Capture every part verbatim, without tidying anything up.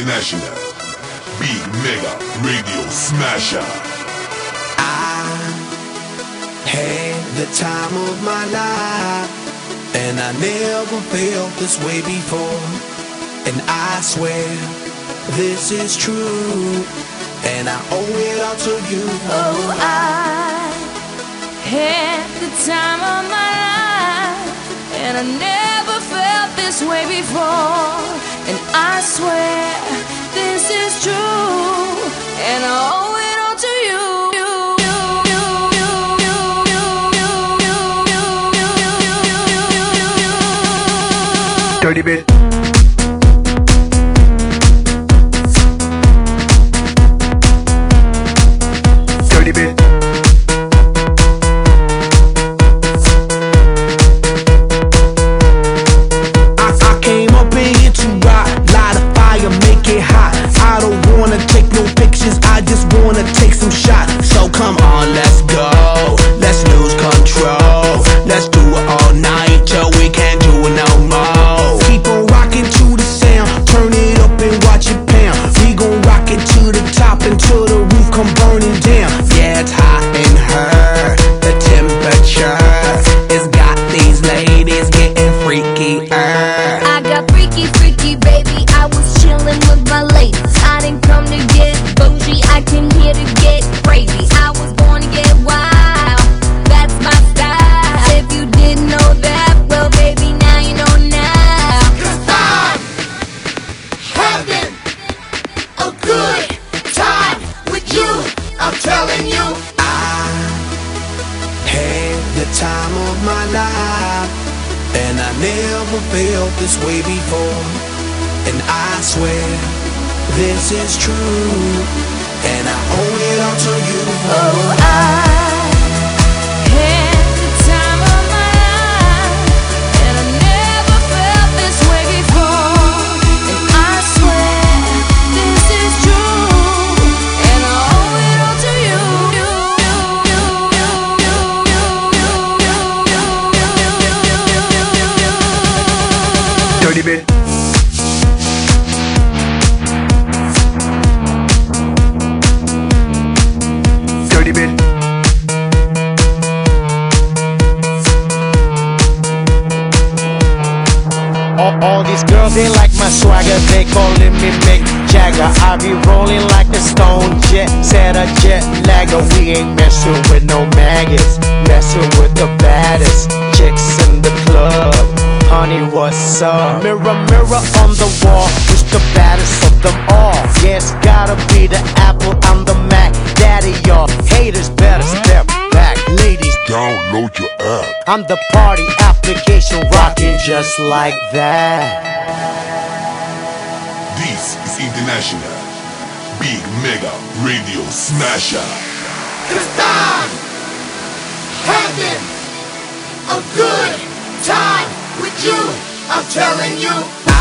International Big Mega Radio Smasher. I had the time of my life, and I never felt this way before. And I swear this is true, and I owe it all to you. Oh, I had the time of my life, and I never felt this way before. And I swear this is true, and I owe it all to you. Dirty bit. Dirty bit. I, I came up in here to rock, light a fire, make it hot. I don't wanna take no pictures, I just wanna take some shots. So come on, let's go, let's lose control. Let's do it all night till we can't do it no more. Keep on rocking to the sound, turn it up and watch it pound. We gon' rock it to the top until the roof come burning down. Yeah, it's hot in her, the temperature has got these ladies getting freaky. I got freaky, freaky, baby. I was chillin' with my ladies. I didn't come to get bougie, I came here to get crazy. I was born to get wild, that's my style. If you didn't know that, well, baby, now you know now. 'Cause I'm having a good time with you, I'm telling you. I had the time of my life, and I never felt this way before. And I swear this is true, and I owe it all to you. Oh, I had the time of my life, and I never felt this way before. And I swear this is true, and I owe it all to you. Dirty bit. Dirty bit. All, all these girls, they like my swagger, they calling me Mick Jagger. I be rolling like a stone jet, set a jet lagger. We ain't messing with no maggots, messing with the baddest chicks in the club. Honey, what's up? Mirror, mirror on the wall, who's the baddest of them all? Yeah, it's gotta be the Apple, I'm the Mac. Daddy, y'all haters better step back. Ladies, Download your app. I'm the party application, rocking just like that. This is International Big Mega Radio Smasher. 'Cause I'm having a good time with you, I'm telling you.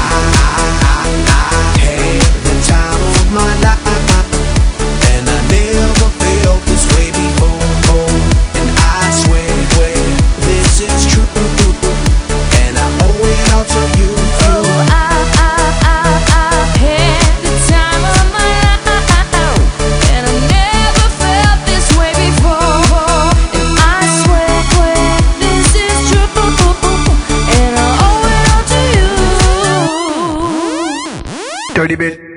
Had the time of my life, and I never felt this way before. And I swear this is true, and I owe it all to you. Oh, I, I, I, I had the time of my life, and I never felt this way before. And I swear, swear this is true, and I owe it all to you. Dirty bit.